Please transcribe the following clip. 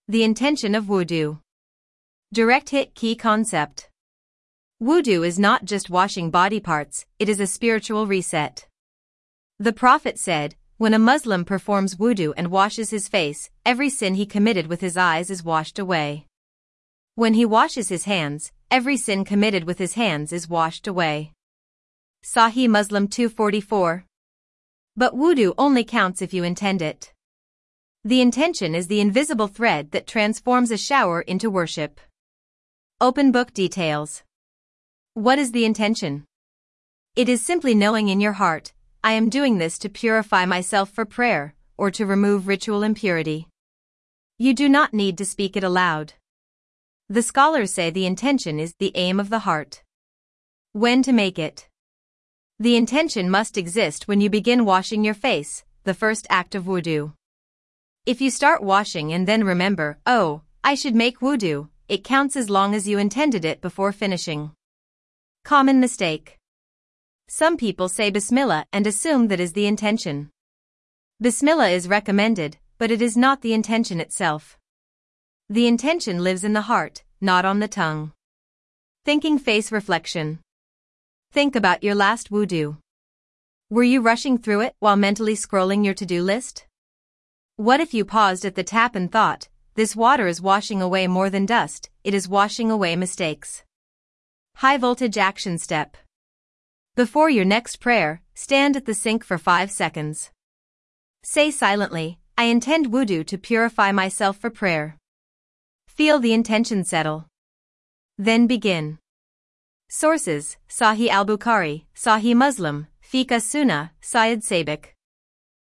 The intention of wudu. Direct hit key concept. Wudu is not just washing body parts, it is a spiritual reset. The Prophet said, when a Muslim performs wudu and washes his face, every sin he committed with his eyes is washed away. When he washes his hands, every sin committed with his hands is washed away. Sahih Muslim 244. But wudu only counts if you intend it. The intention is the invisible thread that transforms a shower into worship. Open book details. What is the intention? It is simply knowing in your heart, I am doing this to purify myself for prayer, or to remove ritual impurity. You do not need to speak it aloud. The scholars say the intention is the aim of the heart. When to make it? The intention must exist when you begin washing your face, the first act of wudu. If you start washing and then remember, oh, I should make wudu, it counts as long as you intended it before finishing. Common mistake. Some people say Bismillah and assume that is the intention. Bismillah is recommended, but it is not the intention itself. The intention lives in the heart, not on the tongue. Thinking face reflection. Think about your last wudu. Were you rushing through it while mentally scrolling your to-do list? What if you paused at the tap and thought, this water is washing away more than dust, it is washing away mistakes. High voltage action step. Before your next prayer, stand at the sink for 5 seconds. Say silently, I intend wudu to purify myself for prayer. Feel the intention settle. Then begin. Sources: Sahih al-Bukhari, Sahih Muslim, Fiqh as-Sunnah, Syed Sabiq.